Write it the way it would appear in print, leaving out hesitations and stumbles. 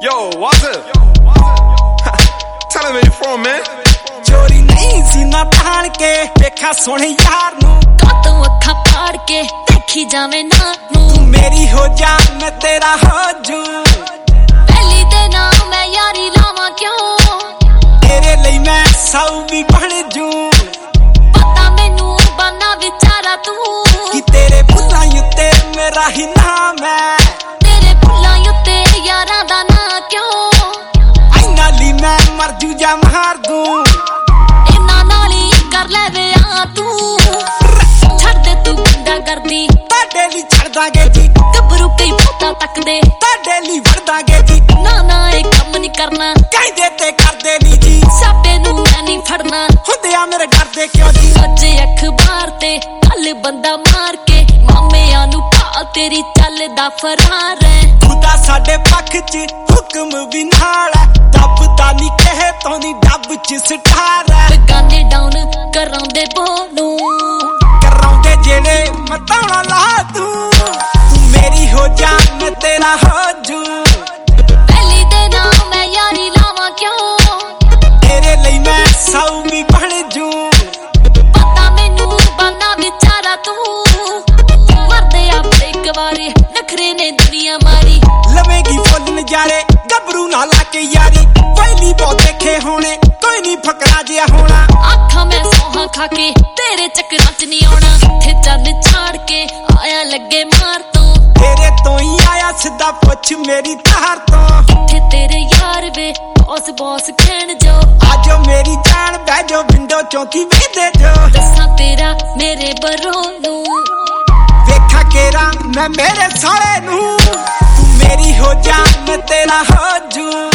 Yo, what's up? Tell him where you from, man. चोरी नहीं सीना तान के देखा सोने यार नू कातों अखा पाड़ के देखी जावे ना नू तू मेरी हो जा मैं तेरा हो जूं पहली दे ना मैं यारी लावा क्यों तेरे लिए मैं सौ भी बन जूं पता मैनू बना विचारा तू कि तेरे फुल्लां उत्ते मेरा ही नाम है तेरे फुल्लां उत्ते यारां दा ना क्यों ऐना ली मैं मर जू जा मार दूं इना नाली कर ले वे आ तू छड़ दे तू गुंडा करदी ताडे ली छड़ दांगे जी गबरू कई पोता तक दे ताडे ली वड़ दांगे जी ना ना एक काम नहीं करना कहदे ते करदे नी जी साडे नू मैं नहीं फड़ना हुंदे आ मेरे डरदे क्यों जी अजे अखबार ते कल बंदा मार के मामेयां नू पा तेरी चल दा फरार है खुदा साडे पक्ष च हुक्म भी नाल है दबदा नी कहे तो नी डब च सठार है गाने डाउन करांदे बोनू करांदे जेड़े मतावना ला तू मेरी हो जा मैं तेरा हो जूं पहली दे ना मैं यारी लावा क्यों तेरे लिए मैं सौ भी बन जूं पता मैनू बना विचारा तू मरदे आप एक बारी नखरे ने दुनिया मारी लवेगी फुल नजारे गबरू ना लाके यारी पहली बहुत देखे होने कोई नहीं फकरा जिया होना आखा मैं सोहा खा के तेरे चक्करां च नहीं आउणा थे चंद छाड़ के आया लगे मार तो तेरे तो ही आया सीधा पुछ मेरी तार तो थे तेरे यार वे बॉस बॉस कहण जो आजो मेरी जान बह जो विंडो चौकी वेंदे जो दसा तेरा मेरे बरोनू देखा केरा मैं मेरे साले नू तू मेरी हो जा मैं तेरा हो जूं